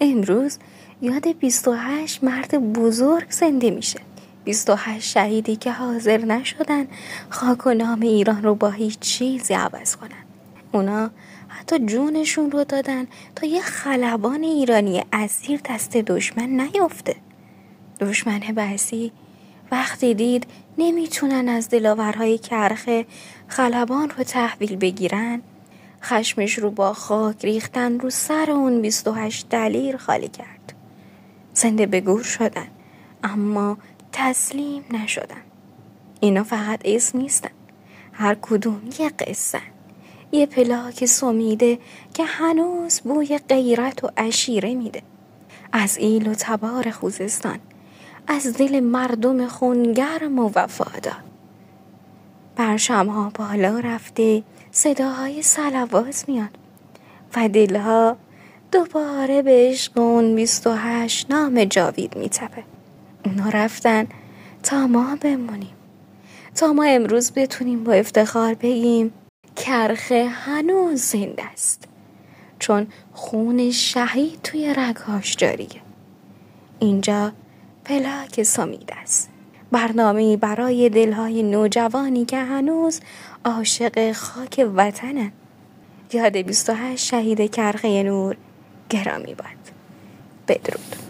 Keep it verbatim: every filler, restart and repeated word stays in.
امروز یاد بیست و هشت مرد بزرگ زنده میشه. بیست و هشت شهیدی که حاضر نشدن خاک و نام ایران رو با هیچ چیزی عوض کنن. اونا حتی جونشون رو دادن تا یه خلبان ایرانی اسیر دست دشمن نیفته. دشمن بعثی وقتی دید نمیتونن از دلاورهای کرخه خلبان رو تحویل بگیرن، خشمش رو با خاک ریختن رو سر اون بیست و هشت دلیر خالی کرد. زنده به گور شدن اما تسلیم نشدن. اینا فقط اسم نیستن، هر کدوم یه قصه، یه پلاک سمیده که هنوز بوی غیرت و عشیره میده. از ایل و تبار خوزستان، از دل مردم خونگرم و وفادار. پرچم‌ها بالا رفته، صداهای صلوات میاد و دلها دوباره به عشق اون بیست و هشت نام جاوید میتپه. اونا رفتن تا ما بمونیم، تا ما امروز بتونیم با افتخار بگیم کرخه هنوز زنده است، چون خون شهید توی رگهاش جاریه. اینجا پلاک سمیده است، برنامه‌ای برای دلهای نوجوانی که هنوز عاشق خاک وطنن. یاد بیست و هشت شهید کرخه نور گرامی باد. بدرود.